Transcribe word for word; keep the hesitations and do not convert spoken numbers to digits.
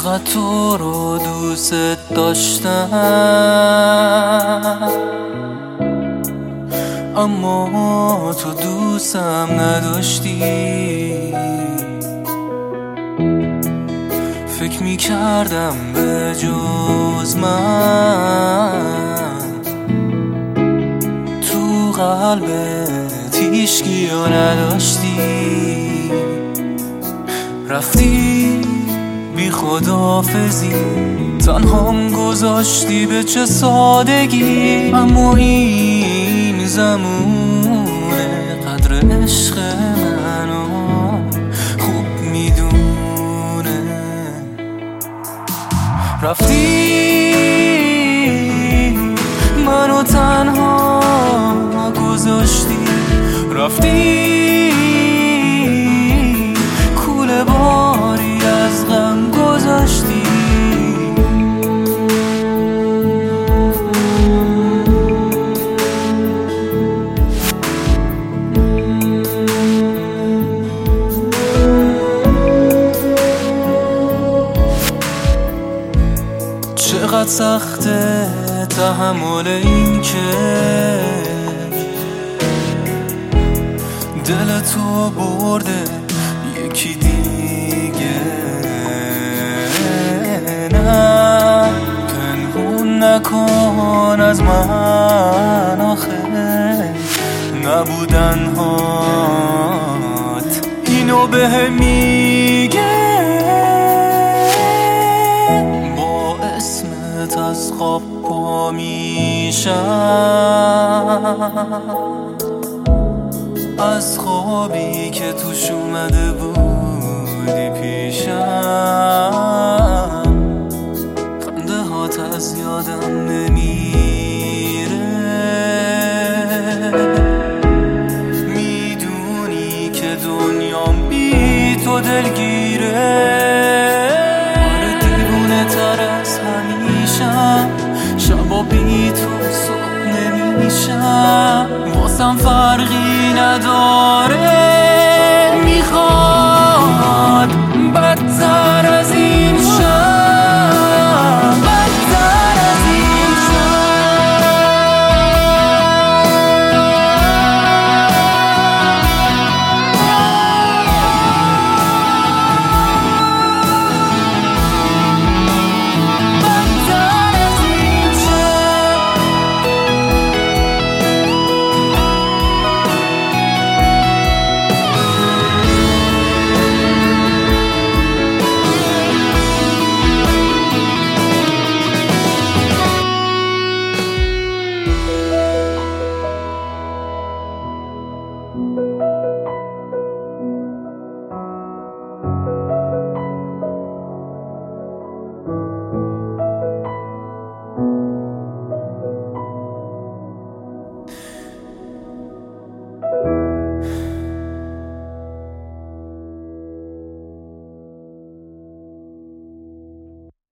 چقدر تو رو دوست داشتم، اما تو دوستم نداشتی. فکر میکردم به جز من تو قلبت هیچکیو نداشتی. رفتی بی خداحافظی، تنهام گذاشتی به چه سادگی. اما این زمونه قدر عشق منو خوب میدونه. رفتی منو تنها گذاشتی، رفتی کوله باری از غم گذاشتی. چقدر سخته تحمل این که دل تو برده یکی دیگه. نه پنهون نکن از من آخه نبودن هات اینو بهم میگه. با اسمت از خواب پا میشم، از خوابی که توش اومده بودی پیشم. خنده هات از یادم نمیره، میدونی که دنیام بی تو دلگیره. آره دیوونه تر از همیشم، شبا بی تو صبح نمیشم. واسم فرقی نداره